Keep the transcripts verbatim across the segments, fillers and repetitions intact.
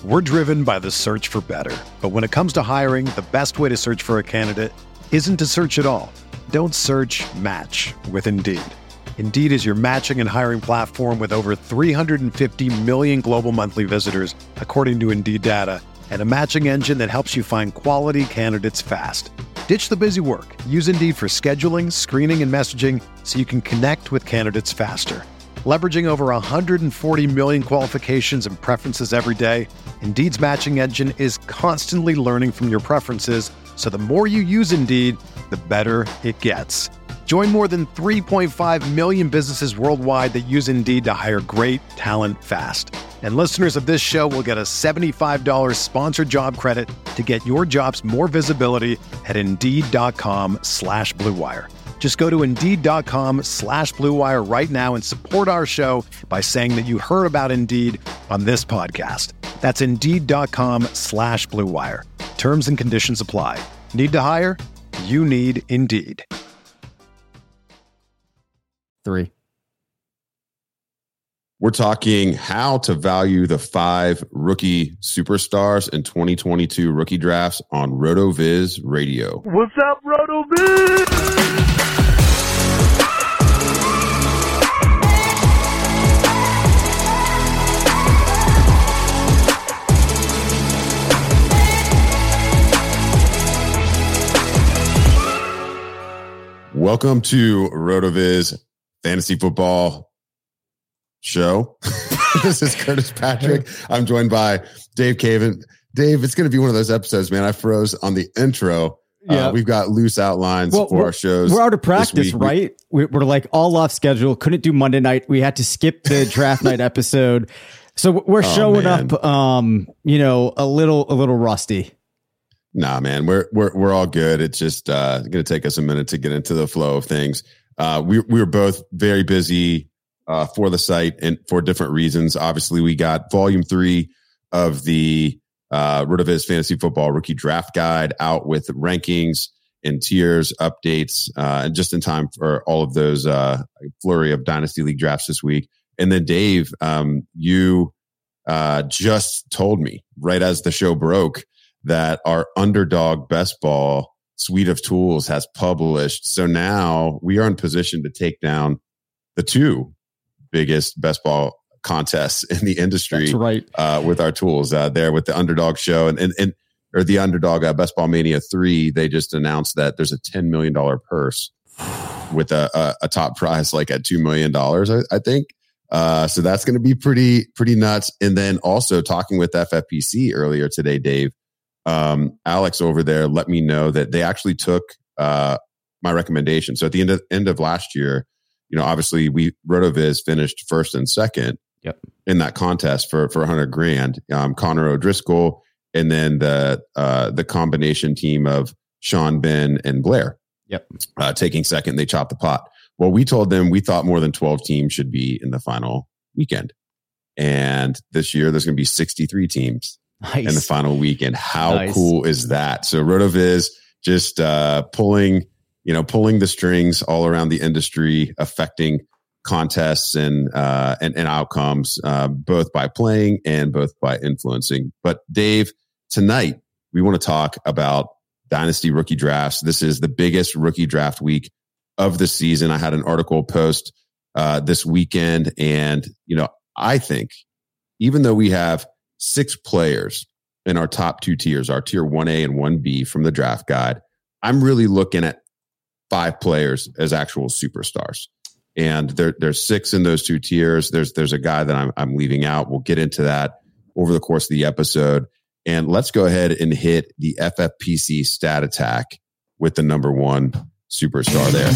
We're driven by the search for better. But when it comes to hiring, the best way to search for a candidate isn't to search at all. Don't search, match with Indeed. Indeed is your matching and hiring platform with over three hundred fifty million global monthly visitors, according to Indeed data, and a matching engine that helps you find quality candidates fast. Ditch the busy work. Use Indeed for scheduling, screening, and messaging so you can connect with candidates faster. Leveraging over one hundred forty million qualifications and preferences every day, Indeed's matching engine is constantly learning from your preferences, so the more you use Indeed, the better it gets. Join more than three point five million businesses worldwide that use Indeed to hire great talent fast. And listeners of this show will get a seventy-five dollars sponsored job credit to get your jobs more visibility at Indeed.com slash Blue Wire. Just go to Indeed.com slash Blue Wire right now and support our show by saying that you heard about Indeed on this podcast. That's Indeed.com slash Blue Wire. Terms and conditions apply. Need to hire? You need Indeed. Three. We're talking how to value the five rookie superstars in twenty twenty-two rookie drafts on RotoViz Radio. What's up, RotoViz? Welcome to RotoViz Fantasy Football Show. This is Curtis Patrick. I'm joined by Dave Caven. Dave, it's going to be one of those episodes, man. I froze on the intro. Yeah. Uh, we've got loose outlines well, for our shows. We're out of practice, right? We, we're like all off schedule. Couldn't do Monday night. We had to skip the draft night episode. So we're oh, showing man. up, um, you know, a little, a little rusty. Nah, man, we're we're we're all good. It's just uh, going to take us a minute to get into the flow of things. Uh, we we were both very busy uh, for the site and for different reasons. Obviously, we got volume three of the uh, RotoViz Fantasy Football Rookie Draft Guide out with rankings and tiers, updates, uh, and just in time for all of those uh, flurry of Dynasty League drafts this week. And then, Dave, um, you uh, just told me right as the show broke that our Underdog Best Ball suite of tools has published. So now we are in position to take down the two biggest best ball contests in the industry. That's right. Uh, with our tools uh, there with the Underdog Show and, and, and or the Underdog uh, Best Ball Mania three. They just announced that there's a ten million dollars purse with a, a, a top prize like at two million dollars, I, I think. Uh, so that's going to be pretty, pretty nuts. And then also talking with F F P C earlier today, Dave, Um, Alex over there let me know that they actually took uh, my recommendation. So at the end of end of last year, you know, obviously we RotoViz finished first and second yep. in that contest for for a hundred grand. Um, Connor O'Driscoll, and then the uh, the combination team of Sean, Ben, and Blair. Yep, uh, taking second, they chopped the pot. Well, we told them we thought more than twelve teams should be in the final weekend, and this year there's going to be sixty-three teams. Nice. In the final weekend. How nice. cool is that? So RotoViz just uh, pulling, you know, pulling the strings all around the industry, affecting contests and uh, and, and outcomes, uh, both by playing and both by influencing. But Dave, tonight we want to talk about Dynasty rookie drafts. This is the biggest rookie draft week of the season. I had an article post uh, this weekend, and you know, I think even though we have six players in our top two tiers, our tier one A and one B from the draft guide, I'm really looking at five players as actual superstars. And there, there's six in those two tiers. There's there's a guy that I'm I'm leaving out. We'll get into that over the course of the episode. And let's go ahead and hit the F F P C stat attack with the number one superstar there.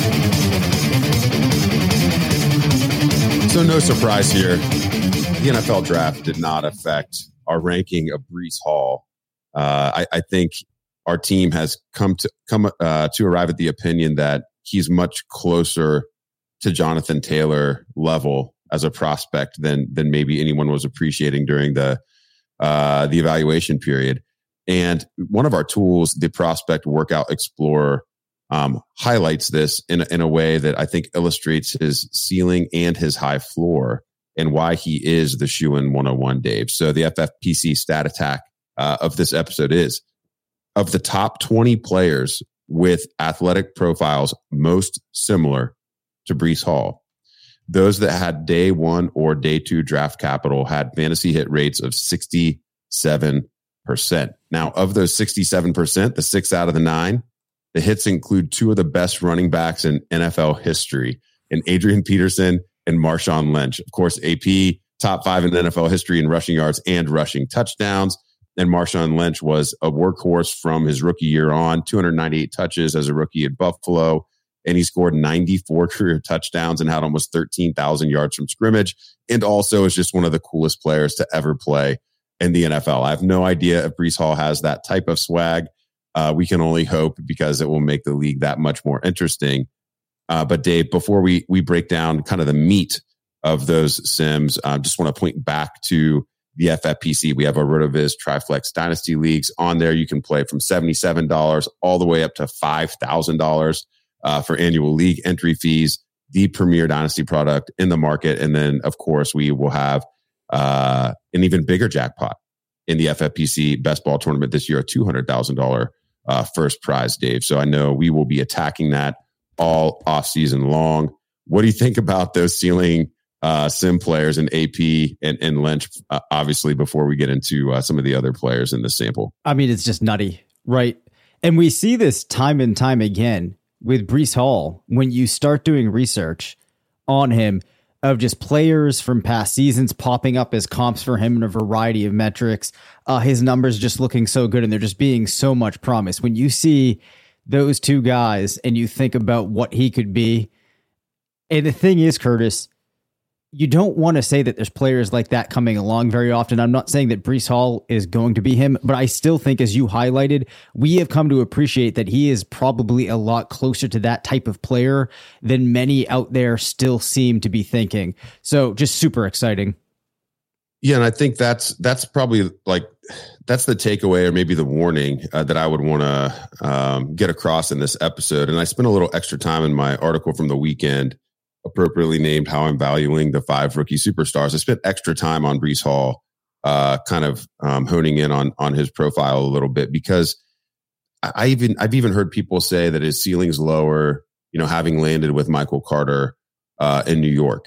So no surprise here. The N F L draft did not affect our ranking of Breece Hall. Uh, I, I think our team has come to come uh, to arrive at the opinion that he's much closer to Jonathan Taylor level as a prospect than than maybe anyone was appreciating during the uh, the evaluation period. And one of our tools, the Prospect Workout Explorer, um, highlights this in in a way that I think illustrates his ceiling and his high floor. and why he is the shoe-in one oh one, Dave. So the F F P C stat attack uh, of this episode is, of the top twenty players with athletic profiles most similar to Breece Hall, those that had day one or day two draft capital had fantasy hit rates of sixty-seven percent. Now, of those sixty-seven percent, the six out of the nine, the hits include two of the best running backs in N F L history, in Adrian Peterson and Marshawn Lynch. Of course, A P, top five in N F L history in rushing yards and rushing touchdowns. And Marshawn Lynch was a workhorse from his rookie year on, two hundred ninety-eight touches as a rookie at Buffalo. And he scored ninety-four career touchdowns and had almost thirteen thousand yards from scrimmage. And also is just one of the coolest players to ever play in the N F L. I have no idea if Breece Hall has that type of swag. Uh, we can only hope, because it will make the league that much more interesting. Uh, but Dave, before we we break down kind of the meat of those sims, I uh, just want to point back to the F F P C. We have our RotoViz Triflex Dynasty Leagues on there. You can play from seventy-seven dollars all the way up to five thousand dollars uh, for annual league entry fees, the premier Dynasty product in the market. And then, of course, we will have uh, an even bigger jackpot in the F F P C Best Ball Tournament this year, a two hundred thousand dollars uh, first prize, Dave. So I know we will be attacking that all off season long. What do you think about those ceiling uh, sim players in A P and, and Lynch, uh, obviously, before we get into uh, some of the other players in the sample? I mean, it's just nutty, right? And we see this time and time again with Breece Hall when you start doing research on him, of just players from past seasons popping up as comps for him in a variety of metrics. Uh, his numbers just looking so good, and they're just being so much promise. When you see those two guys and you think about what he could be, and the thing is, Curtis, you don't want to say that there's players like that coming along very often. I'm not saying that Breece Hall is going to be him, but I still think, as you highlighted, we have come to appreciate that he is probably a lot closer to that type of player than many out there still seem to be thinking. So just super exciting. Yeah, and I think that's that's probably like that's the takeaway, or maybe the warning uh, that I would want to um, get across in this episode. And I spent a little extra time in my article from the weekend, appropriately named How I'm Valuing the Five Rookie Superstars. I spent extra time on Breece Hall, uh, kind of um, honing in on on his profile a little bit, because I even I've even heard people say that his ceiling's lower, you know, having landed with Michael Carter uh, in New York.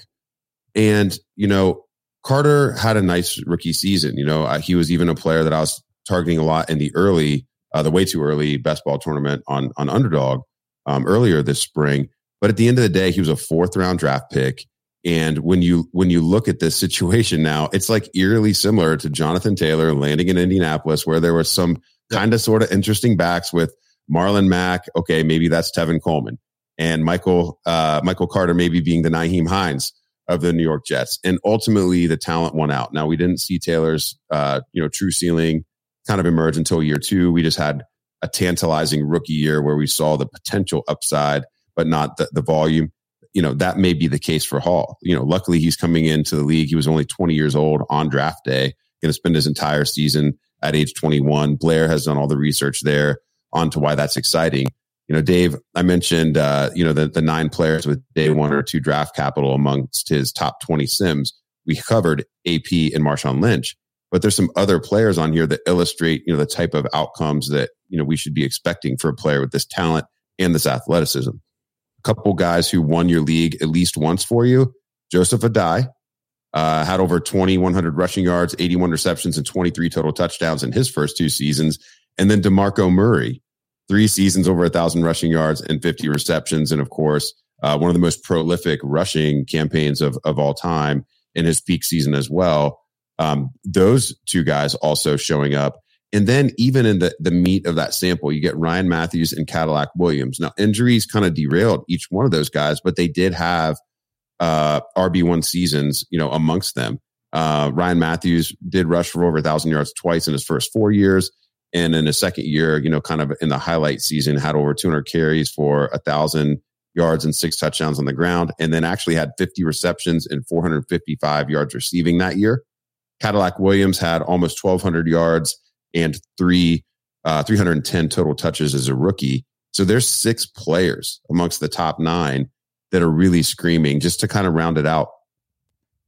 And, you know, Carter had a nice rookie season. You know, uh, he was even a player that I was targeting a lot in the early, uh, the way too early best ball tournament on on Underdog um, earlier this spring. But at the end of the day, he was a fourth round draft pick. And when you when you look at this situation now, it's like eerily similar to Jonathan Taylor landing in Indianapolis, where there was some kind of sort of interesting backs with Marlon Mack. Okay, maybe that's Tevin Coleman, and Michael uh, Michael Carter maybe being the Nyheim Hines of the New York Jets. And ultimately, the talent won out. Now, we didn't see Taylor's uh, you know true ceiling kind of emerge until year two. We just had a tantalizing rookie year where we saw the potential upside, but not the, the volume. You know, that may be the case for Hall. You know, luckily he's coming into the league. He was only twenty years old on draft day, going to spend his entire season at age twenty-one. Blair has done all the research there on to why that's exciting. You know, Dave, I mentioned, uh, you know, the, the nine players with day one or two draft capital amongst his top twenty sims. We covered A P and Marshawn Lynch, but there's some other players on here that illustrate, you know, the type of outcomes that, you know, we should be expecting for a player with this talent and this athleticism. Couple guys who won your league at least once for you. Joseph Adai uh, had over twenty-one hundred rushing yards, eighty-one receptions, and twenty-three total touchdowns in his first two seasons. And then DeMarco Murray, three seasons, over one thousand rushing yards and fifty receptions. And of course, uh, one of the most prolific rushing campaigns of, of all time in his peak season as well. Um, those two guys also showing up. And then even in the, the meat of that sample, you get Ryan Matthews and Cadillac Williams. Now, injuries kind of derailed each one of those guys, but they did have uh, R B one seasons, you know, amongst them. Uh, Ryan Matthews did rush for over one thousand yards twice in his first four years. And in his second year, you know, kind of in the highlight season, had over two hundred carries for one thousand yards and six touchdowns on the ground. And then actually had fifty receptions and four hundred fifty-five yards receiving that year. Cadillac Williams had almost twelve hundred yards and three, uh, three hundred ten total touches as a rookie. So there's six players amongst the top nine that are really screaming. Just to kind of round it out,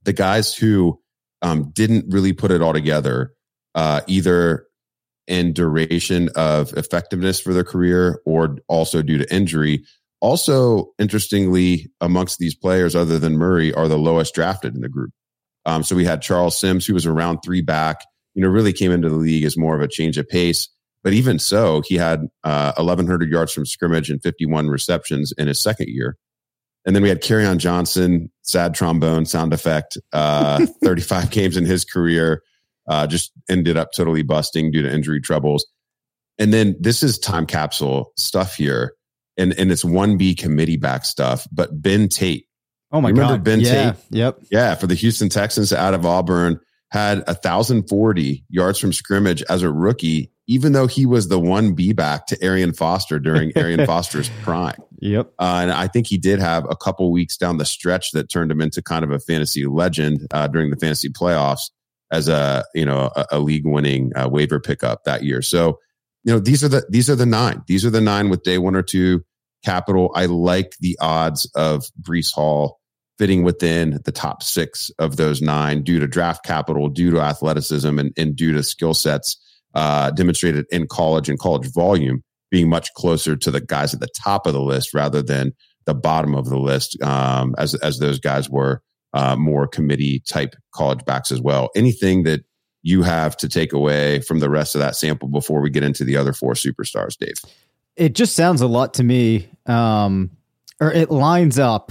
the guys who um, didn't really put it all together, uh, either in duration of effectiveness for their career or also due to injury. Also, interestingly, amongst these players, other than Murray, are the lowest drafted in the group. Um, so we had Charles Sims, who was a round three back, you know, really came into the league as more of a change of pace. But even so, he had uh, eleven hundred yards from scrimmage and fifty-one receptions in his second year. And then we had Kerryon Johnson, sad trombone sound effect, uh, thirty-five games in his career, uh, just ended up totally busting due to injury troubles. And then this is time capsule stuff here. And, and it's one B committee back stuff, but Ben Tate. Oh my Remember God. Ben yeah, Tate? Yep. Yeah. For the Houston Texans out of Auburn, had one thousand forty yards from scrimmage as a rookie, even though he was the one B back to Arian Foster during Arian Foster's prime. Yep. Uh, and I think he did have a couple weeks down the stretch that turned him into kind of a fantasy legend uh, during the fantasy playoffs as a, you know, a, a league winning uh, waiver pickup that year. So, you know, these are the, these are the nine, these are the nine with day one or two capital. I like the odds of Breece Hall fitting within the top six of those nine due to draft capital, due to athleticism, and, and due to skill sets uh, demonstrated in college and college volume, being much closer to the guys at the top of the list rather than the bottom of the list, um, as as those guys were uh, more committee type college backs as well. Anything that you have to take away from the rest of that sample before we get into the other four superstars, Dave? It just sounds a lot to me, um, or it lines up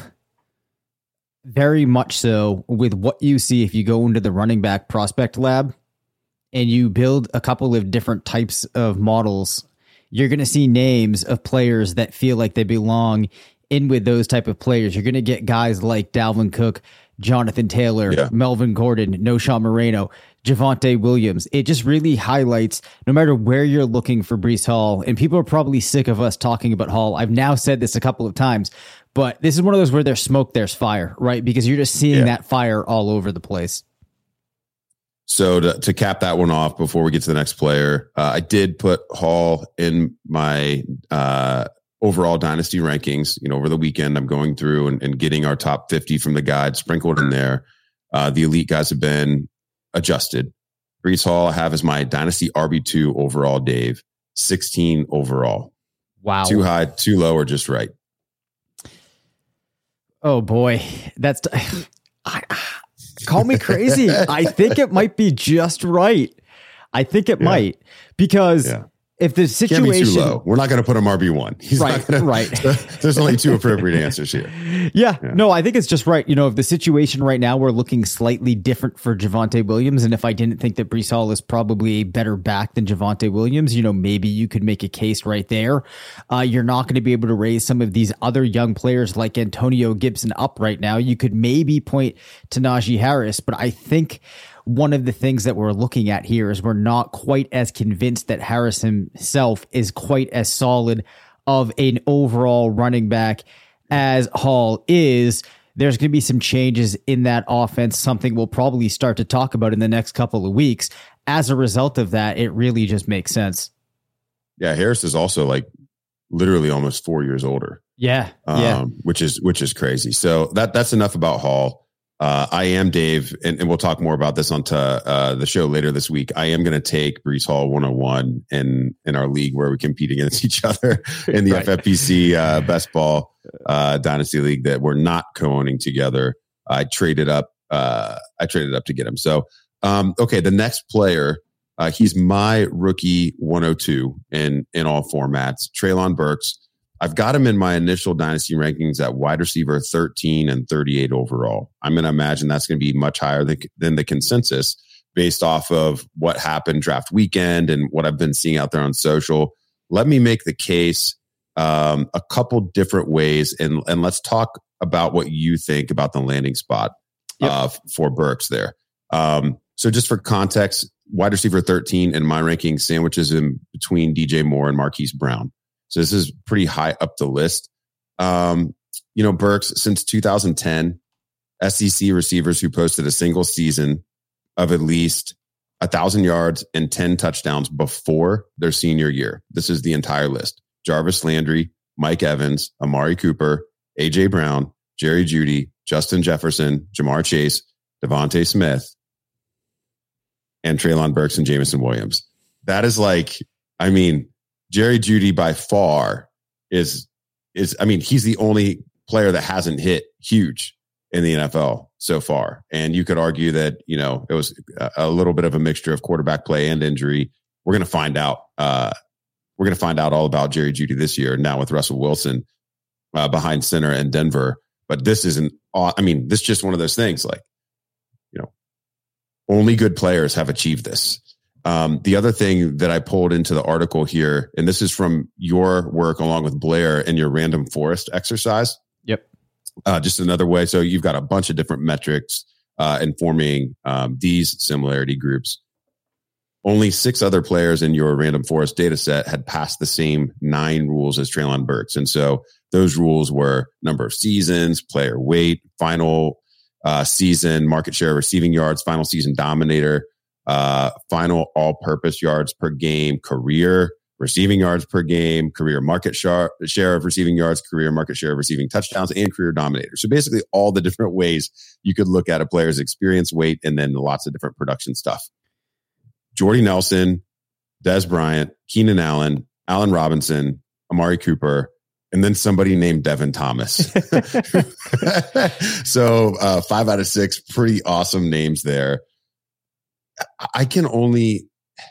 very much so with what you see if you go into the running back prospect lab and you build a couple of different types of models. You're going to see names of players that feel like they belong in with those type of players. You're going to get guys like Dalvin Cook, Jonathan Taylor, yeah. Melvin Gordon, Noshawn Moreno, Javonte Williams. It just really highlights, no matter where you're looking for Breece Hall, and people are probably sick of us talking about Hall. I've now said this a couple of times, but this is one of those where there's smoke, there's fire, right? Because you're just seeing yeah. that fire all over the place. So to, to cap that one off before we get to the next player, uh, I did put Hall in my uh, overall dynasty rankings. You know, over the weekend, I'm going through and, and getting our top fifty from the guide sprinkled in there. Uh, the elite guys have been adjusted. Breece Hall I have as my dynasty R B two overall, Dave, sixteen overall. Wow. Too high, too low, or just right? Oh boy. That's, t- I, call me crazy. I think it might be just right. I think it yeah. might, because yeah. if the situation, can't be too low. We're not going to put him R B one. He's right, not gonna, right. There's only two appropriate answers here. Yeah, yeah, no, I think it's just right. You know, if the situation right now, we're looking slightly different for Javonte Williams. And if I didn't think that Breece Hall is probably a better back than Javonte Williams, you know, maybe you could make a case right there. Uh, you're not going to be able to raise some of these other young players like Antonio Gibson up right now. You could maybe point to Najee Harris, but I think one of the things that we're looking at here is we're not quite as convinced that Harris himself is quite as solid of an overall running back as Hall is. There's going to be some changes in that offense, something we'll probably start to talk about in the next couple of weeks. As a result of that, it really just makes sense. Yeah, Harris is also like literally almost four years older. Yeah, um, yeah. which is which is crazy. So that that's enough about Hall. Uh, I am Dave, and, and we'll talk more about this on to, uh, the show later this week. I am going to take Breece Hall one oh one in, in our league where we compete against each other in the right. F F P C uh, Best Ball uh, Dynasty League that we're not co-owning together. I traded up. Uh, I traded up to get him. So, um, okay, the next player, uh, he's my rookie one oh two in in all formats. Treylon Burks. I've got him in my initial dynasty rankings at wide receiver thirteen and thirty-eight overall. I'm going to imagine that's going to be much higher than, than the consensus based off of what happened draft weekend and what I've been seeing out there on social. Let me make the case um, a couple different ways, and, and let's talk about what you think about the landing spot yep. uh, for Burks there. Um, so just for context, wide receiver thirteen in my ranking sandwiches in between D J Moore and Marquise Brown. So this is pretty high up the list. Um, you know, Burks, since two thousand ten, S E C receivers who posted a single season of at least one thousand yards and ten touchdowns before their senior year. This is the entire list. Jarvis Landry, Mike Evans, Amari Cooper, A J Brown, Jerry Jeudy, Justin Jefferson, Jamar Chase, Devontae Smith, and Treylon Burks and Jameson Williams. That is like, I mean, Jerry Jeudy by far is, is, I mean, he's the only player that hasn't hit huge in the N F L so far. And you could argue that, you know, it was a, a little bit of a mixture of quarterback play and injury. We're going to find out, uh, we're going to find out all about Jerry Jeudy this year now with Russell Wilson uh, behind center in Denver. But this isn't, I mean, this is just one of those things like, you know, only good players have achieved this. Um, the other thing that I pulled into the article here, and this is from your work along with Blair in your random forest exercise. Yep. Uh, just another way. So you've got a bunch of different metrics uh, informing um, these similarity groups. Only six other players in your random forest data set had passed the same nine rules as Treylon Burks. And so those rules were number of seasons, player weight, final uh, season, market share of receiving yards, final season dominator, uh, final all-purpose yards per game, career receiving yards per game, career market share, share of receiving yards, career market share of receiving touchdowns, and career dominator. So basically all the different ways you could look at a player's experience, weight, and then lots of different production stuff. Jordy Nelson, Dez Bryant, Keenan Allen, Allen Robinson, Amari Cooper, and then somebody named Devin Thomas. So uh, five out of six, pretty awesome names there. I can only,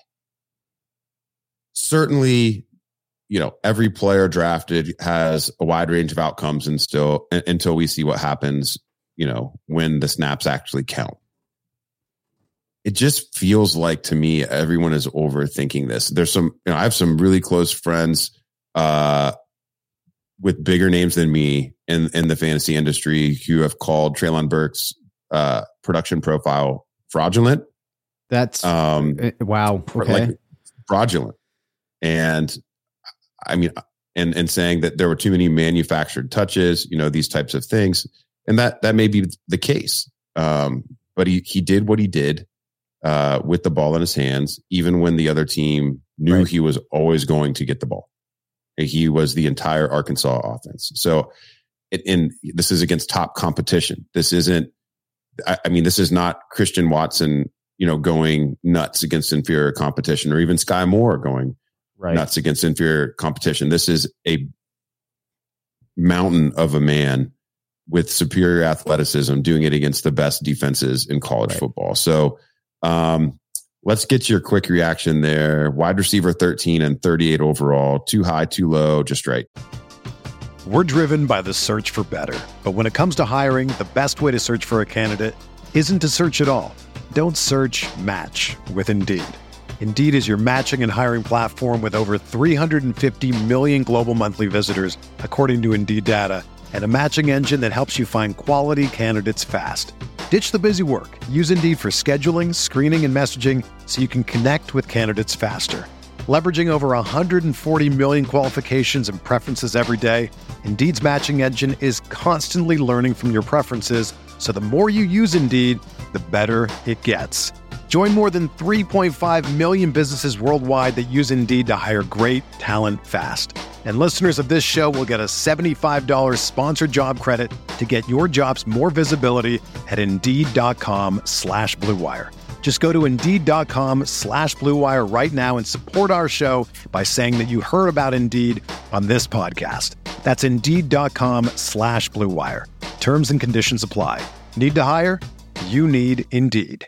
certainly, you know, every player drafted has a wide range of outcomes and still until we see what happens, you know, when the snaps actually count. It just feels like to me, everyone is overthinking this. There's some, you know, I have some really close friends uh, with bigger names than me in, in the fantasy industry who have called Treylon Burks' uh, production profile fraudulent. That's um, wow. Okay. Like fraudulent. And I mean, and, and saying that there were too many manufactured touches, you know, these types of things. And that, that may be the case. Um, but he, he did what he did. Uh, with the ball in his hands, even when the other team knew right. he was always going to get the ball. He was the entire Arkansas offense. So, it, and this is against top competition. This isn't, I, I mean, this is not Christian Watson, you know, going nuts against inferior competition, or even Sky Moore going right. nuts against inferior competition. This is a mountain of a man with superior athleticism doing it against the best defenses in college right. football. So, Um, let's get your quick reaction there. Wide receiver thirteen and thirty-eight overall. Too high, too low, just right. We're driven by the search for better. But when it comes to hiring, the best way to search for a candidate isn't to search at all. Don't search, match with Indeed. Indeed is your matching and hiring platform with over three hundred fifty million global monthly visitors, according to Indeed data, and a matching engine that helps you find quality candidates fast. Ditch the busy work. Use Indeed for scheduling, screening, and messaging so you can connect with candidates faster. Leveraging over one hundred forty million qualifications and preferences every day, Indeed's matching engine is constantly learning from your preferences, so the more you use Indeed, the better it gets. Join more than three point five million businesses worldwide that use Indeed to hire great talent fast. And listeners of this show will get a seventy-five dollars sponsored job credit to get your jobs more visibility at Indeed.com slash Blue Wire. Just go to Indeed.com slash Blue Wire right now and support our show by saying that you heard about Indeed on this podcast. That's Indeed.com slash Blue Wire. Terms and conditions apply. Need to hire? You need Indeed.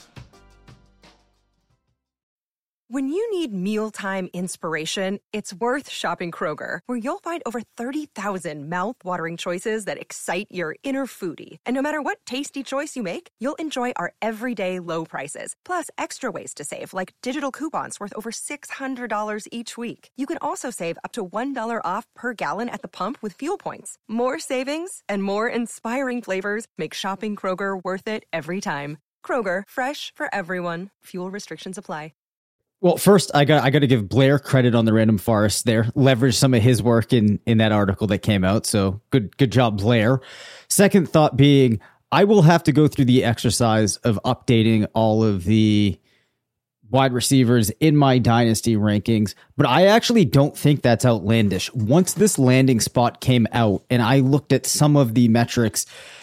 When you need mealtime inspiration, it's worth shopping Kroger, where you'll find over thirty thousand mouth-watering choices that excite your inner foodie. And no matter what tasty choice you make, you'll enjoy our everyday low prices, plus extra ways to save, like digital coupons worth over six hundred dollars each week. You can also save up to one dollar off per gallon at the pump with fuel points. More savings and more inspiring flavors make shopping Kroger worth it every time. Kroger, fresh for everyone. Fuel restrictions apply. Well, first, I got I got to give Blair credit on the Random Forest there. Leverage some of his work in, in that article that came out. So good good job, Blair. Second thought being, I will have to go through the exercise of updating all of the wide receivers in my dynasty rankings, but I actually don't think that's outlandish. Once this landing spot came out and I looked at some of the metrics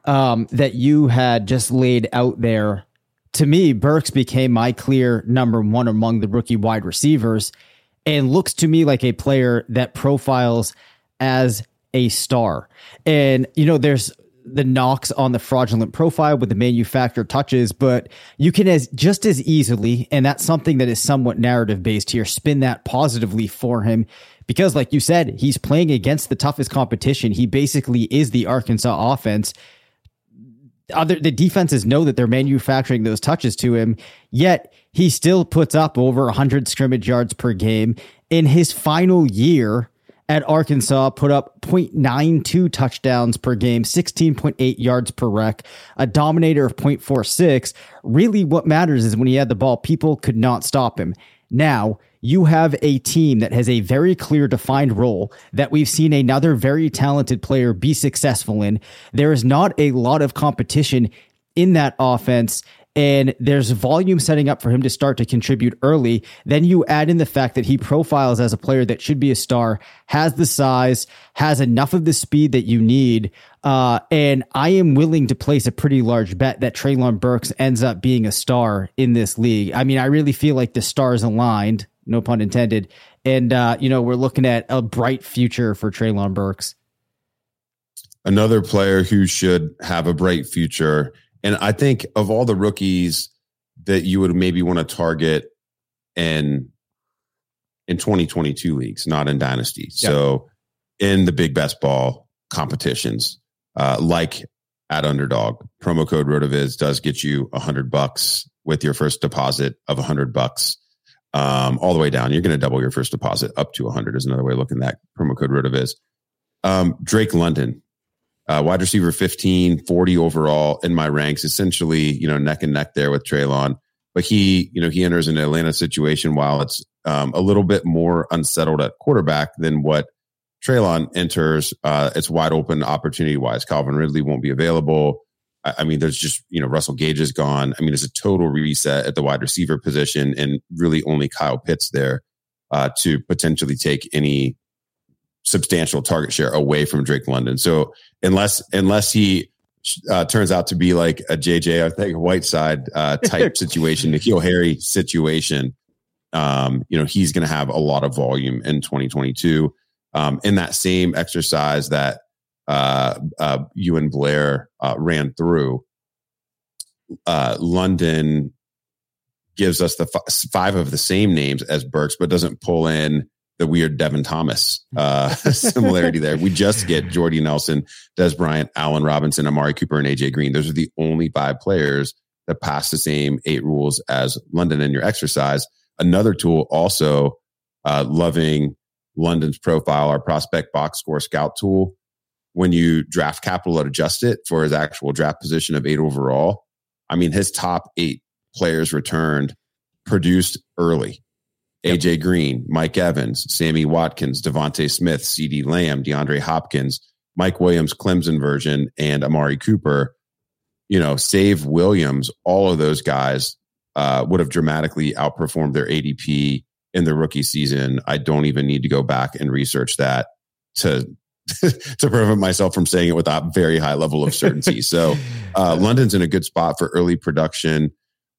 um, that you had just laid out there, to me, Burks became my clear number one among the rookie wide receivers and looks to me like a player that profiles as a star. And, you know, there's the knocks on the fraudulent profile with the manufactured touches, but you can as just as easily, and that's something that is somewhat narrative based here, spin that positively for him. Because like you said, he's playing against the toughest competition. He basically is the Arkansas offense. Other the defenses know that they're manufacturing those touches to him, yet he still puts up over one hundred scrimmage yards per game. In his final year at Arkansas, put up zero point nine two touchdowns per game, sixteen point eight yards per rec, a dominator of zero point four six. Really what matters is when he had the ball, people could not stop him. Now, you have a team that has a very clear defined role that we've seen another very talented player be successful in. There is not a lot of competition in that offense, and there's volume setting up for him to start to contribute early. Then you add in the fact that he profiles as a player that should be a star, has the size, has enough of the speed that you need. Uh, and I am willing to place a pretty large bet that Treylon Burks ends up being a star in this league. I mean, I really feel like the stars aligned, no pun intended. And, uh, you know, we're looking at a bright future for Treylon Burks. Another player who should have a bright future. And I think of all the rookies that you would maybe want to target in, in twenty twenty-two leagues, not in Dynasty. Yep. So in the big best ball competitions, uh, like at Underdog, promo code RotoViz does get you a hundred bucks with your first deposit of a hundred bucks. Um, all the way down. You're going to double your first deposit up to one hundred is another way of looking at that. Promo code RotoViz. Um, Drake London, uh, wide receiver fifteen, forty overall in my ranks, essentially, you know, neck and neck there with Treylon. But he, you know, he enters an Atlanta situation while it's um, a little bit more unsettled at quarterback than what Treylon enters. Uh, it's wide open opportunity wise. Calvin Ridley won't be available. I mean, there's just, you know, Russell Gage is gone. I mean, it's a total reset at the wide receiver position, and really only Kyle Pitts there uh, to potentially take any substantial target share away from Drake London. So unless unless he uh, turns out to be like a J J, I think Whiteside uh, type situation, N'Keal Harry situation, um, you know, he's going to have a lot of volume in twenty twenty-two. Um, in that same exercise that Uh, uh, you and Blair uh, ran through, uh, London gives us the f- five of the same names as Burks, but doesn't pull in the weird Devin Thomas uh, similarity there. We just get Jordy Nelson, Des Bryant, Allen Robinson, Amari Cooper, and A J Green. Those are the only five players that pass the same eight rules as London in your exercise. Another tool also uh, loving London's profile, our prospect box score scout tool. When you draft capital and adjust it for his actual draft position of eight overall, I mean, his top eight players returned produced early. Yep. A J Green, Mike Evans, Sammy Watkins, Devontae Smith, CeeDee Lamb, DeAndre Hopkins, Mike Williams, Clemson version, and Amari Cooper. You know, save Williams, all of those guys uh, would have dramatically outperformed their A D P in the rookie season. I don't even need to go back and research that to to prevent myself from saying it with a very high level of certainty. So uh, London's in a good spot for early production.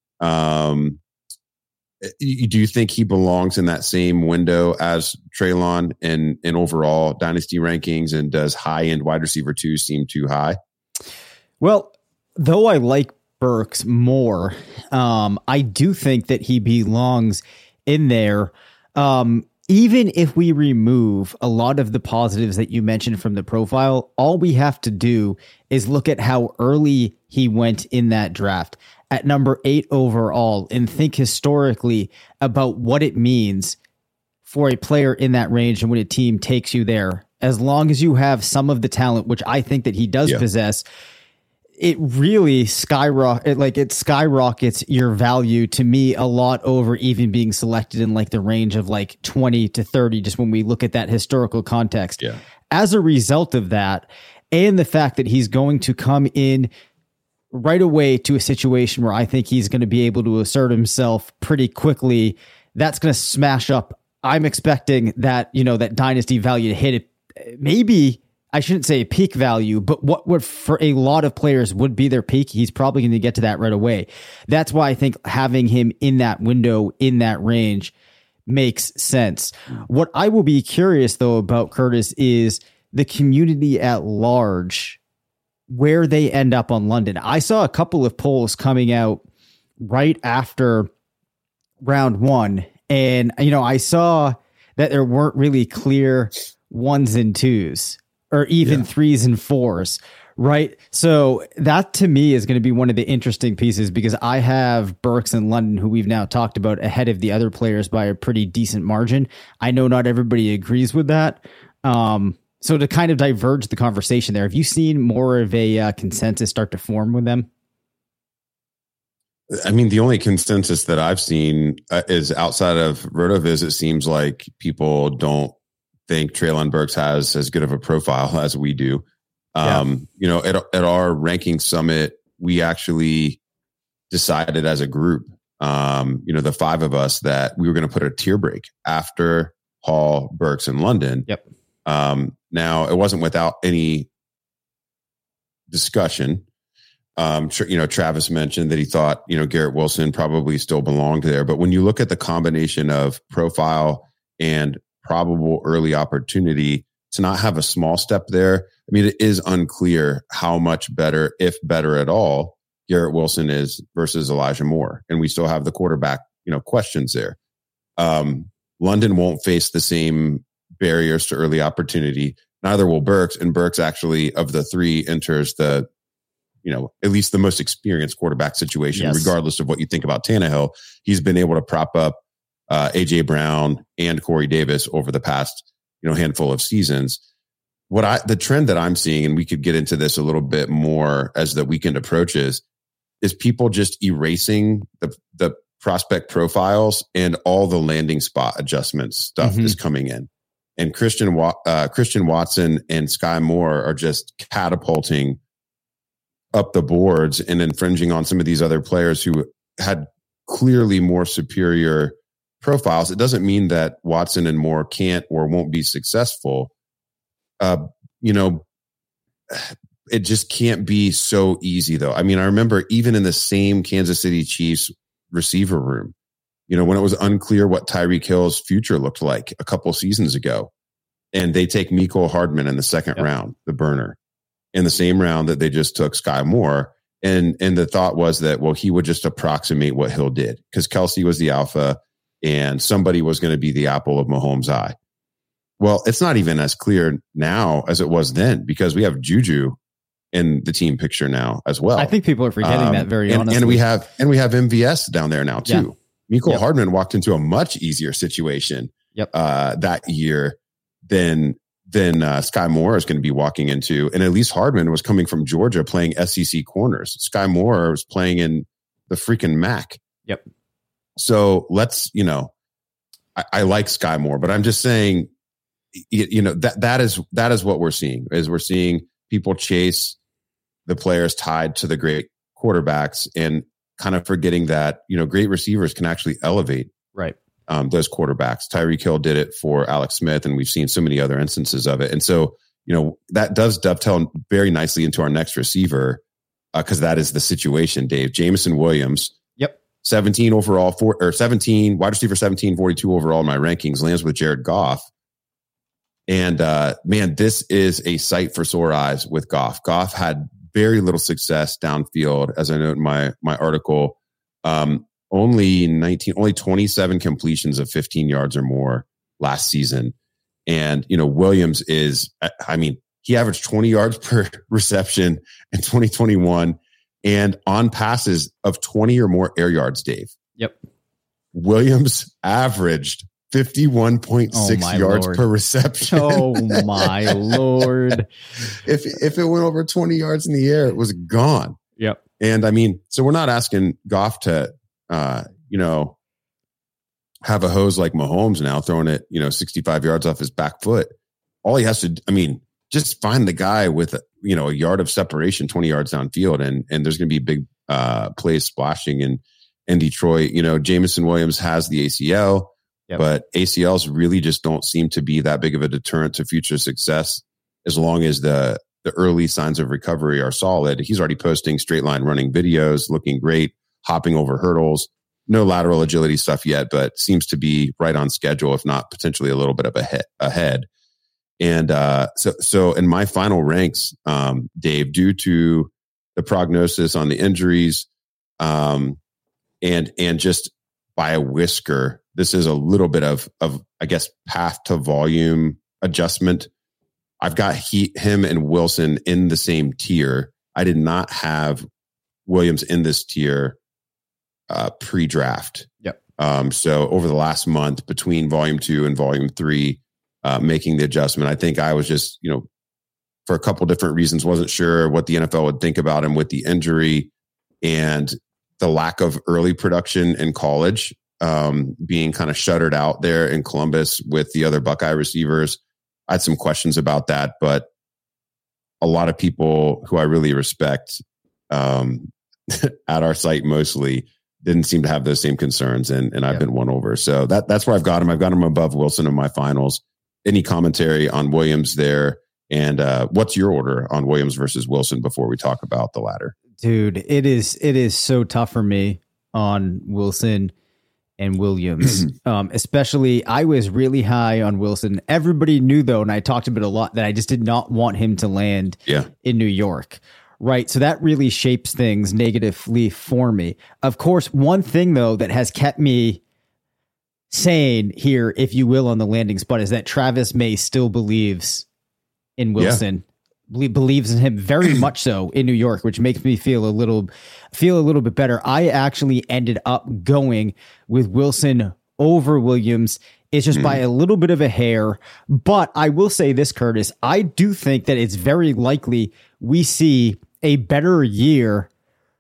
Um, do you think he belongs in that same window as Treylon in, in overall dynasty rankings? And does high end wide receiver two seem too high? Well, though I like Burks more, um, I do think that he belongs in there. Um, Even if we remove a lot of the positives that you mentioned from the profile, all we have to do is look at how early he went in that draft at number eight overall and think historically about what it means for a player in that range and when a team takes you there. As long as you have some of the talent, which I think that he does yeah. possess, it really skyrocket like it skyrockets your value to me a lot over even being selected in like the range of like twenty to thirty, just when we look at that historical context. Yeah. As a result of that, and the fact that he's going to come in right away to a situation where I think he's going to be able to assert himself pretty quickly, that's going to smash up. I'm expecting that, you know, that dynasty value to hit it maybe I shouldn't say peak value, but what would for a lot of players would be their peak. He's probably going to get to that right away. That's why I think having him in that window, in that range, makes sense. What I will be curious though about Curtis is the community at large, where they end up on London. I saw a couple of polls coming out right after round one, and you know, I saw that there weren't really clear ones and twos, or even yeah. threes and fours, right? So that to me is going to be one of the interesting pieces, because I have Burks and London, who we've now talked about, ahead of the other players by a pretty decent margin. I know not everybody agrees with that. Um, so to kind of diverge the conversation there, have you seen more of a uh, consensus start to form with them? I mean, the only consensus that I've seen uh, is outside of RotoViz. It seems like people don't think Treylon Burks has as good of a profile as we do. Um, yeah. You know, at, at our ranking summit, we actually decided as a group, um, you know, the five of us, that we were going to put a tier break after Hall, Burks, and London. Yep. Um, now, it wasn't without any discussion. Um, you know, Travis mentioned that he thought, you know, Garrett Wilson probably still belonged there. But when you look at the combination of profile and probable early opportunity, to not have a small step there, I mean, it is unclear how much better, if better at all, Garrett Wilson is versus Elijah Moore. And we still have the quarterback, you know, questions there. Um, London won't face the same barriers to early opportunity. Neither will Burks. And Burks actually, of the three, enters the, you know, at least the most experienced quarterback situation, yes. regardless of what you think about Tannehill. He's been able to prop up uh, A J Brown and Corey Davis over the past, you know, handful of seasons. What I, the trend that I'm seeing, and we could get into this a little bit more as the weekend approaches, is people just erasing the, the prospect profiles, and all the landing spot adjustments stuff mm-hmm. is coming in. And Christian, uh, Christian Watson and Sky Moore are just catapulting up the boards and infringing on some of these other players who had clearly more superior profiles. It doesn't mean that Watson and Moore can't or won't be successful. Uh, you know, it just can't be so easy, though. I mean, I remember even in the same Kansas City Chiefs receiver room, you know, when it was unclear what Tyreek Hill's future looked like a couple seasons ago, and they take Mecole Hardman in the second yep. round, the burner, in the same round that they just took Sky Moore. And, and the thought was that, well, he would just approximate what Hill did, because Kelsey was the alpha and somebody was going to be the apple of Mahomes' eye. Well, it's not even as clear now as it was then, because we have Juju in the team picture now as well. I think people are forgetting um, that very and, honestly. And we have and we have M V S down there now too. Yeah. Mecole yep. Hardman walked into a much easier situation yep. uh, that year than than uh, Sky Moore is going to be walking into. And at least Hardman was coming from Georgia playing S E C corners. Sky Moore was playing in the freaking M A C. Yep. So let's, you know, I, I like Sky Moore, but I'm just saying, you, you know, that that is that is what we're seeing, is we're seeing people chase the players tied to the great quarterbacks, and kind of forgetting that, you know, great receivers can actually elevate right um, those quarterbacks. Tyreek Hill did it for Alex Smith, and we've seen so many other instances of it. And so, you know, that does dovetail very nicely into our next receiver, because uh, that is the situation, Dave. Jameson Williams. Yep. seventeen overall, four, or seventeen, wide receiver seventeen, forty-two overall in my rankings, lands with Jared Goff. And uh, man, this is a sight for sore eyes with Goff. Goff had very little success downfield, as I note in my my article. Um, only nineteen, only twenty-seven completions of fifteen yards or more last season. And you know, Williams is, I mean, he averaged twenty yards per reception in twenty twenty-one, and on passes of twenty or more air yards, Dave. Yep. Williams averaged fifty-one point six oh yards Lord. per reception. Oh my Lord. If if it went over twenty yards in the air, it was gone. Yep. And I mean, so we're not asking Goff to, uh, you know, have a hose like Mahomes now, throwing it, you know, sixty-five yards off his back foot. All he has to, I mean, just find the guy with, you know, a yard of separation, twenty yards downfield, and and there's going to be big uh, plays splashing in, in Detroit. You know, Jameson Williams has the A C L. Yep. But A C Ls really just don't seem to be that big of a deterrent to future success as long as the the early signs of recovery are solid. He's already posting straight line running videos, looking great, hopping over hurdles. No lateral agility stuff yet, but seems to be right on schedule, if not potentially a little bit of a hit ahead. And uh, so, so in my final ranks, um, Dave, due to the prognosis on the injuries, um, and and just by a whisker, this is a little bit of of I guess path to volume adjustment. I've got he, him and Wilson in the same tier. I did not have Williams in this tier uh, pre-draft. Yep. Um, so over the last month between volume two and volume three, uh, making the adjustment, I think I was just, you know, for a couple different reasons, wasn't sure what the N F L would think about him with the injury and the lack of early production in college, um, being kind of shuttered out there in Columbus with the other Buckeye receivers. I had some questions about that, but a lot of people who I really respect um, at our site mostly didn't seem to have those same concerns, and and I've yep. been won over. So that that's where I've got him. I've got him above Wilson in my finals. Any commentary on Williams there? And uh, what's your order on Williams versus Wilson before we talk about the latter? Dude, it is it is so tough for me on Wilson and Williams, um, especially I was really high on Wilson. Everybody knew, though, and I talked about it a lot, that I just did not want him to land yeah. in New York. Right. So that really shapes things negatively for me. Of course, one thing, though, that has kept me sane here, if you will, on the landing spot is that Travis May still believes in Wilson. Yeah. Believes in him very much so in New York, which makes me feel a little feel a little bit better. I actually ended up going with Wilson over Williams. It's just mm. by a little bit of a hair. But I will say this, Curtis, I do think that it's very likely we see a better year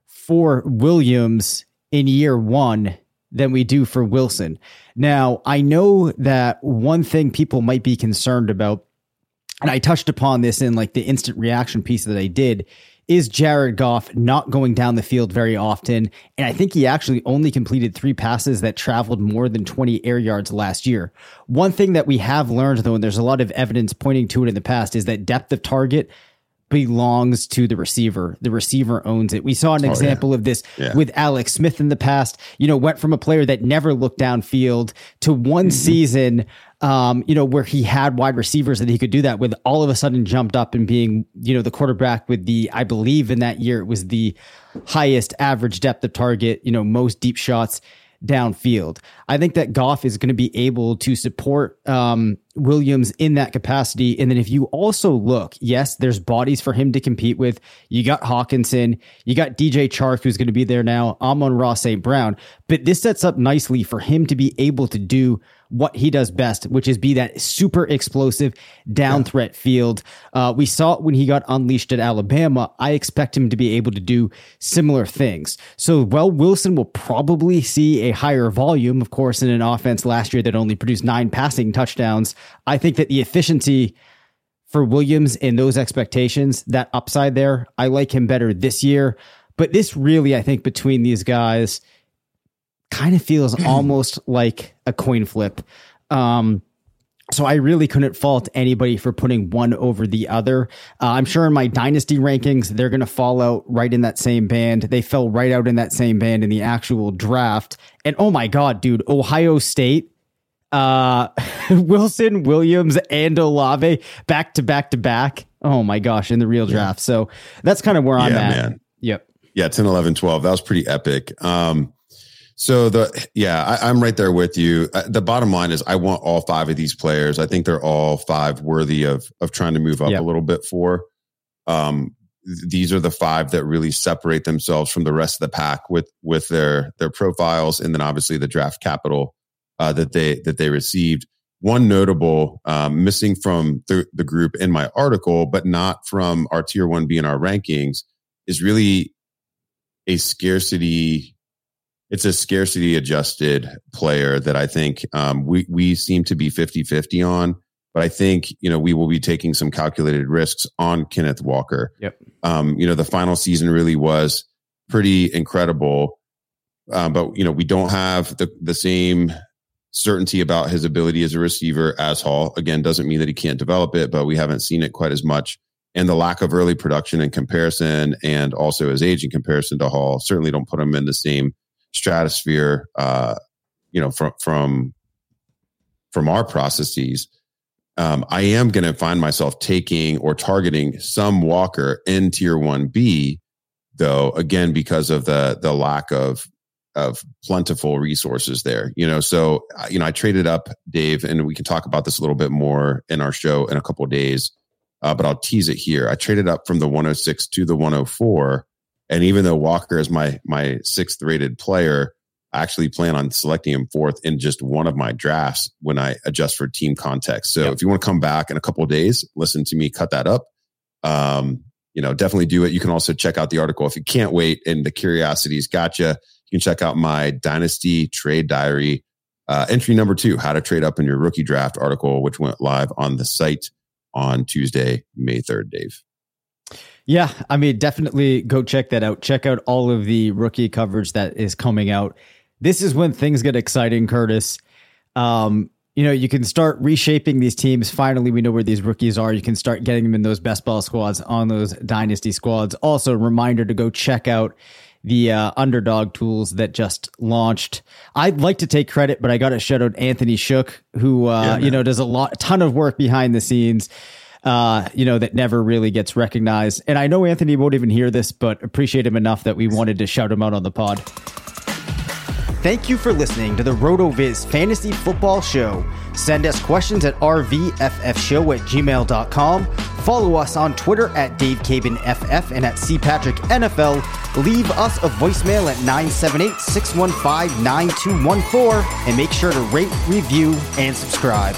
for Williams in year one than we do for Wilson. Now, I know that one thing people might be concerned about, and I touched upon this in like the instant reaction piece that I did, is Jared Goff not going down the field very often. And I think he actually only completed three passes that traveled more than twenty air yards last year. One thing that we have learned, though, and there's a lot of evidence pointing to it in the past, is that depth of target belongs to the receiver. The receiver owns it. We saw an oh, example yeah. of this yeah. with Alex Smith in the past, you know, went from a player that never looked downfield to one mm-hmm. season, um, you know, where he had wide receivers that he could do that with, all of a sudden jumped up and being, you know, the quarterback with the, I believe in that year, it was the highest average depth of target, you know, most deep shots downfield. I think that Goff is going to be able to support um, Williams in that capacity. And then if you also look, yes, there's bodies for him to compete with. You got Hawkinson, you got D J Chark, who's going to be there now, Amon-Ra Saint Brown. But this sets up nicely for him to be able to do what he does best, which is be that super explosive down yeah. threat field. Uh, we saw it when he got unleashed at Alabama. I expect him to be able to do similar things. So, well, Wilson will probably see a higher volume, of course, in an offense last year that only produced nine passing touchdowns. I think that the efficiency for Williams in those expectations, that upside there, I like him better this year. But this really, I think, between these guys, kind of feels almost like a coin flip. Um, so I really couldn't fault anybody for putting one over the other. Uh, I'm sure in my dynasty rankings, they're going to fall out right in that same band. They fell right out in that same band in the actual draft. And oh my God, dude, Ohio State, uh, Wilson, Williams, and Olave back to back to back. Oh my gosh, in the real draft. Yeah. So that's kind of where I'm yeah, at. Man. Yep. Yeah, ten, eleven, twelve. That was pretty epic. Um, So the, yeah, I, I'm right there with you. Uh, the bottom line is I want all five of these players. I think they're all five worthy of, of trying to move up yep. a little bit for. Um, th- these are the five that really separate themselves from the rest of the pack with, with their, their profiles. And then obviously the draft capital, uh, that they, that they received. One notable, um, missing from the, the group in my article, but not from our tier one B in our rankings, is really a scarcity It's a scarcity adjusted player that I think um, we, we seem to be fifty-fifty on, but I think, you know, we will be taking some calculated risks on Kenneth Walker. Yep. Um, you know, the final season really was pretty incredible. Uh, but, you know, we don't have the, the same certainty about his ability as a receiver as Hall. Again, doesn't mean that he can't develop it, but we haven't seen it quite as much. And the lack of early production in comparison, and also his age in comparison to Hall, certainly don't put him in the same stratosphere, uh, you know, from from from our processes. Um, I am going to find myself taking or targeting some Walker in tier one B, though, again, because of the the lack of of plentiful resources there, you know. So, you know, I traded up, Dave, and we can talk about this a little bit more in our show in a couple of days. Uh, but I'll tease it here. I traded up from the one oh six to the one oh four. And even though Walker is my my sixth rated player, I actually plan on selecting him fourth in just one of my drafts when I adjust for team context. So yep. If you want to come back in a couple of days, listen to me cut that up. Um, you know, definitely do it. You can also check out the article if you can't wait and the curiosity's got you. You can check out my Dynasty Trade Diary, uh, entry number two, how to trade up in your rookie draft article, which went live on the site on Tuesday, May third, Dave. Yeah, I mean, definitely go check that out. Check out all of the rookie coverage that is coming out. This is when things get exciting, Curtis. Um, you know, you can start reshaping these teams. Finally, we know where these rookies are. You can start getting them in those best ball squads, on those dynasty squads. Also, a reminder to go check out the uh, underdog tools that just launched. I'd like to take credit, but I got to shout out Anthony Shook, who, uh, yeah, you know, does a lot, a ton of work behind the scenes, uh, you know, that never really gets recognized. And I know Anthony won't even hear this, but appreciate him enough that we wanted to shout him out on the pod. Thank you for listening to the RotoViz Fantasy Football Show. Send us questions at r v f f show at gmail dot com. Follow us on Twitter at Dave Cabin F F and at C Patrick N F L. Leave us a voicemail at nine seven eight, six one five, nine two one four and make sure to rate, review, and subscribe.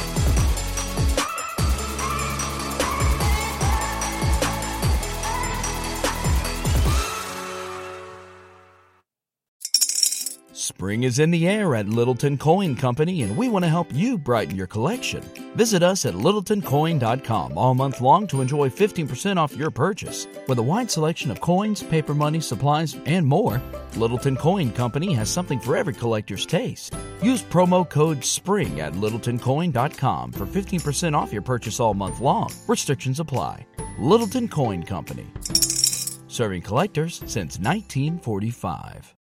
Spring is in the air at Littleton Coin Company, and we want to help you brighten your collection. Visit us at littleton coin dot com all month long to enjoy fifteen percent off your purchase. With a wide selection of coins, paper money, supplies, and more, Littleton Coin Company has something for every collector's taste. Use promo code SPRING at littleton coin dot com for fifteen percent off your purchase all month long. Restrictions apply. Littleton Coin Company. Serving collectors since nineteen forty-five.